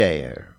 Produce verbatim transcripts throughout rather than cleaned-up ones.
There.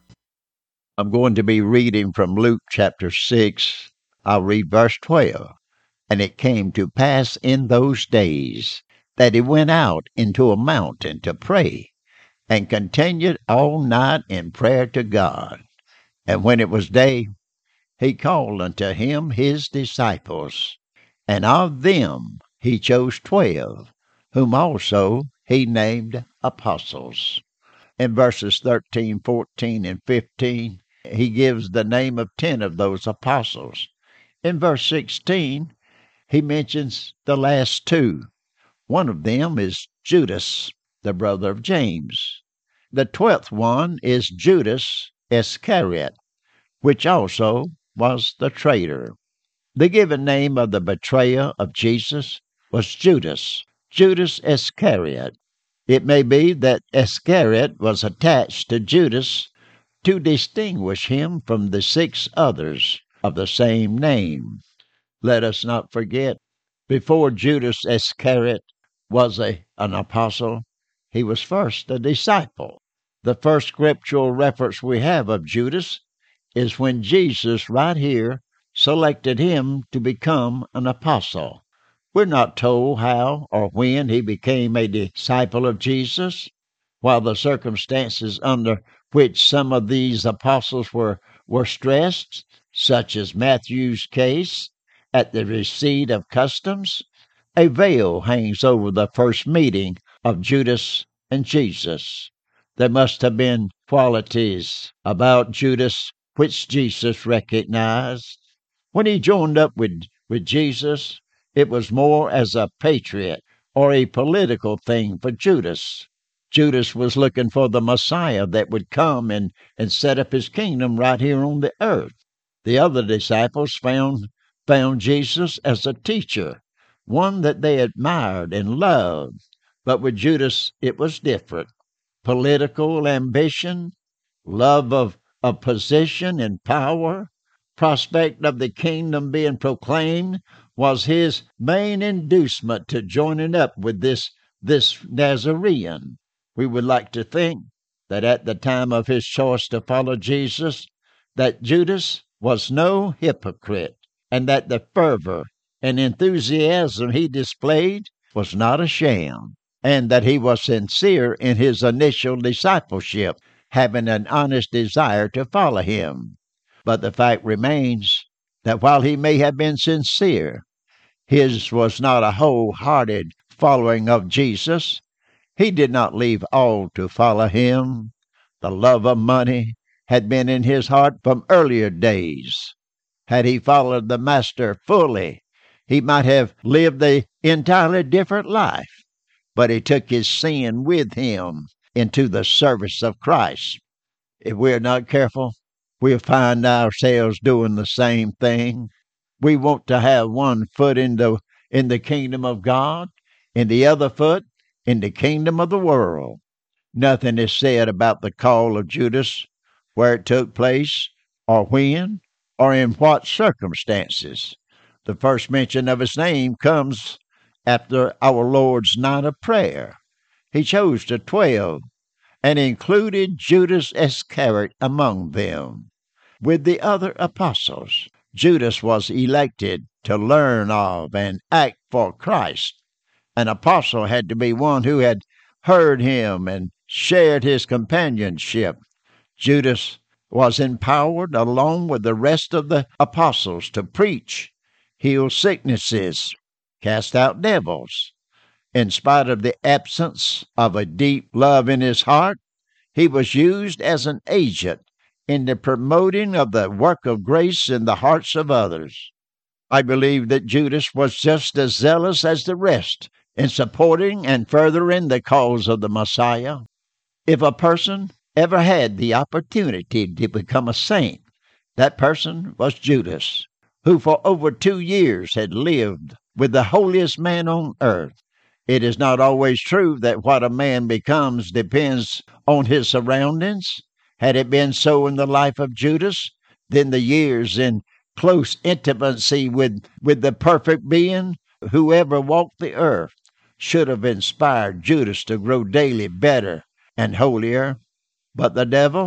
I'm going to be reading from Luke chapter six. I'll read verse twelve. And it came to pass in those days that he went out into a mountain to pray, and continued all night in prayer to God. And when it was day, he called unto him his disciples, and of them he chose twelve, whom also he named apostles. In verses thirteen, fourteen, and fifteen, he gives the name of ten of those apostles. In verse sixteen, he mentions the last two. One of them is Judas, the brother of James. The twelfth one is Judas Iscariot, which also was the traitor. The given name of the betrayer of Jesus was Judas, Judas Iscariot. It may be that Iscariot was attached to Judas to distinguish him from the six others of the same name. Let us not forget, before Judas Iscariot was a, an apostle, he was first a disciple. The first scriptural reference we have of Judas is when Jesus, right here, selected him to become an apostle. We're not told how or when he became a disciple of Jesus, while the circumstances under which some of these apostles were, were stressed, such as Matthew's case, at the receipt of customs, a veil hangs over the first meeting of Judas and Jesus. There must have been qualities about Judas which Jesus recognized. When he joined up with, with Jesus, it was more as a patriot or a political thing for Judas. Judas was looking for the Messiah that would come and, and set up his kingdom right here on the earth. The other disciples found found Jesus as a teacher, one that they admired and loved. But with Judas, it was different. Political ambition, love of, of position and power, prospect of the kingdom being proclaimed was his main inducement to joining up with this, this Nazarene. We would like to think that at the time of his choice to follow Jesus, that Judas was no hypocrite, and that the fervor and enthusiasm he displayed was not a sham, and that he was sincere in his initial discipleship, having an honest desire to follow him. But the fact remains that while he may have been sincere, his was not a wholehearted following of Jesus. He did not leave all to follow him. The love of money had been in his heart from earlier days. Had he followed the Master fully, he might have lived an entirely different life. But he took his sin with him into the service of Christ. If we're not careful, we'll find ourselves doing the same thing. We want to have one foot in the, in the kingdom of God, and the other foot in the kingdom of the world. Nothing is said about the call of Judas, where it took place, or when, or in what circumstances. The first mention of his name comes after our Lord's night of prayer. He chose the twelve and included Judas Iscariot among them. With the other apostles, Judas was elected to learn of and act for Christ. An apostle had to be one who had heard him and shared his companionship. Judas was empowered along with the rest of the apostles to preach, heal sicknesses, cast out devils. In spite of the absence of a deep love in his heart, he was used as an agent in the promoting of the work of grace in the hearts of others. I believe that Judas was just as zealous as the rest in supporting and furthering the cause of the Messiah. If a person ever had the opportunity to become a saint, that person was Judas, who for over two years had lived with the holiest man on earth. It is not always true that what a man becomes depends on his surroundings. Had it been so in the life of Judas, then the years in close intimacy with, with the perfect being who ever walked the earth should have inspired Judas to grow daily better and holier. But the devil,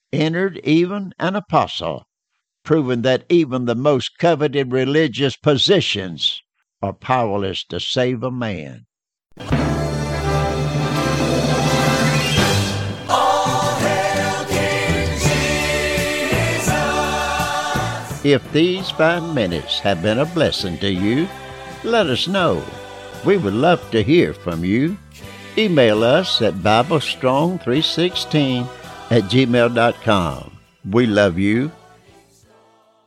entered even an apostle, proving that even the most coveted religious positions are powerless to save a man. If these five minutes have been a blessing to you, let us know. We would love to hear from you. Email us at bible strong three sixteen at gmail dot com. We love you,